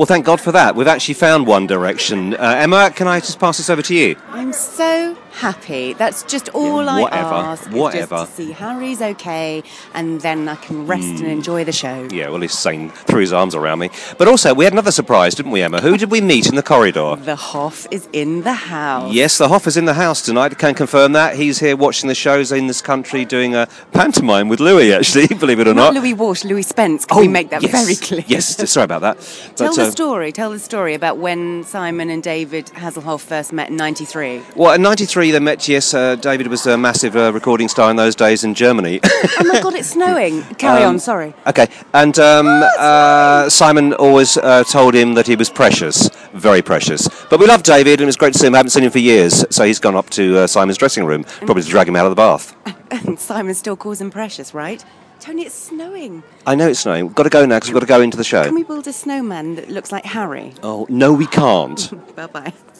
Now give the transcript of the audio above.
Well, thank God for that. We've actually found One Direction. Emma, can I just pass this over to you? I'm so happy. That's just all I ask. Whatever. Just to see Harry's okay, and then I can rest and enjoy the show. Yeah, well, he's saying threw his arms around me. But also, we had another surprise, didn't we, Emma? Who did we meet in the corridor? The Hoff is in the house. Yes, the Hoff is in the house tonight. Can confirm that. He's here watching the shows in this country, doing a pantomime with Louis, actually, believe it or not. Not Louis Walsh, Louis Spence. Can we make that very clear? Yes, sorry about that. Tell the story about when Simon and David Hasselhoff first met in '93. Well, in '93 they met, yes. David was a massive recording star in those days in Germany. Oh my God, it's snowing. Carry on, sorry. Okay, and Simon always told him that he was precious, very precious. But we love David, and it was great to see him. I haven't seen him for years, so he's gone up to Simon's dressing room, probably to drag him out of the bath. And Simon still calls him precious, right? Tony, it's snowing. I know it's snowing. We've got to go now because we've got to go into the show. Can we build a snowman that looks like Harry? Oh, no, we can't. Bye-bye.